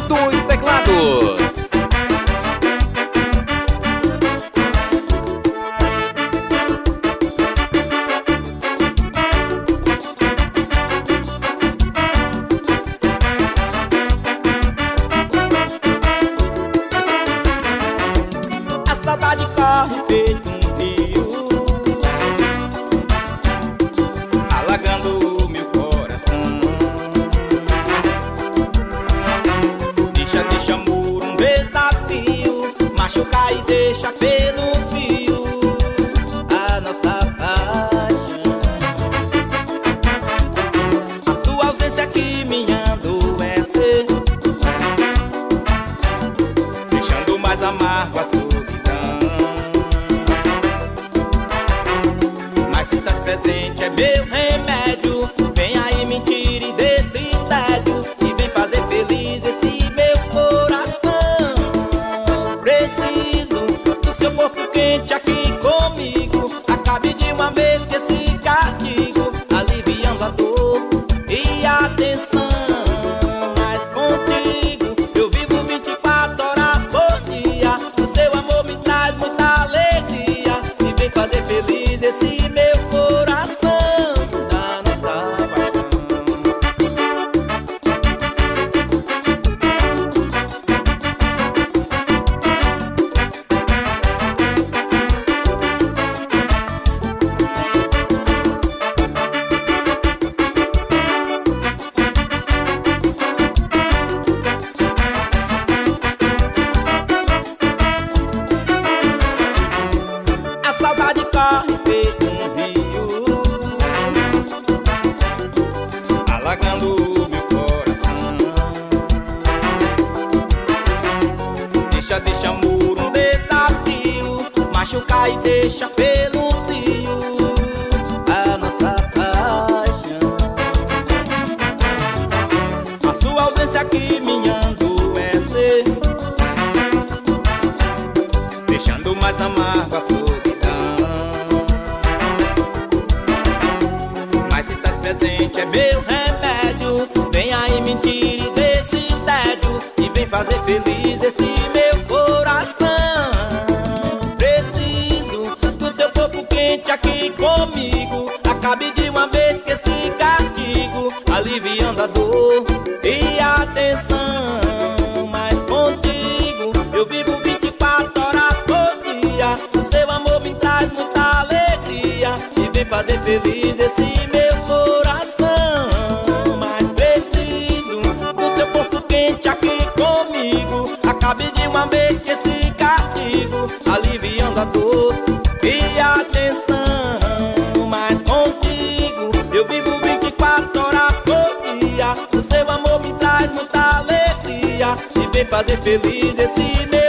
dos teclados. A saudade corre feito um rio, alagando o meu coração. Deixa muro, um desafio, machucar e deixa pelo fio a nossa paixão. A sua ausência que me adoece, deixando mais amargo a solidão. Mas se estás presente é meu remédio. Vem aí me tire desse tédio e vem fazer feliz esse meu coração. Preciso do seu corpo quente aqui comigo. Acabe de uma vez com esse castigo, aliviando a dor e a tensão. Mas contigo eu vivo 24 horas por dia. O seu amor me traz muita alegria e vem fazer feliz esse meu coração da nossa paixão. A saudade corre feito um rio, alagando o meu coração. Deixa muro, um desafio, machucar e deixa pelo fio a nossa paixão. A sua ausência que me adoece, deixando mais amargo a solidão. Mas se estás presente é meu remédio. Vem aí me tire desse tédio e vem fazer feliz esse meu coração. Preciso do seu corpo quente aqui comigo. Acabe de uma vez com esse castigo, aliviando a dor e a tensão. Mas contigo eu vivo 24 horas por dia. O seu amor me traz muita alegria e vem fazer feliz esse meu coração. Mas preciso do seu corpo quente aqui comigo. Acabe de uma vez com esse castigo, aliviando a dor e a tensão. Mas contigo eu vivo 24 horas por dia. O seu amor me traz muita alegria e vem fazer feliz esse meu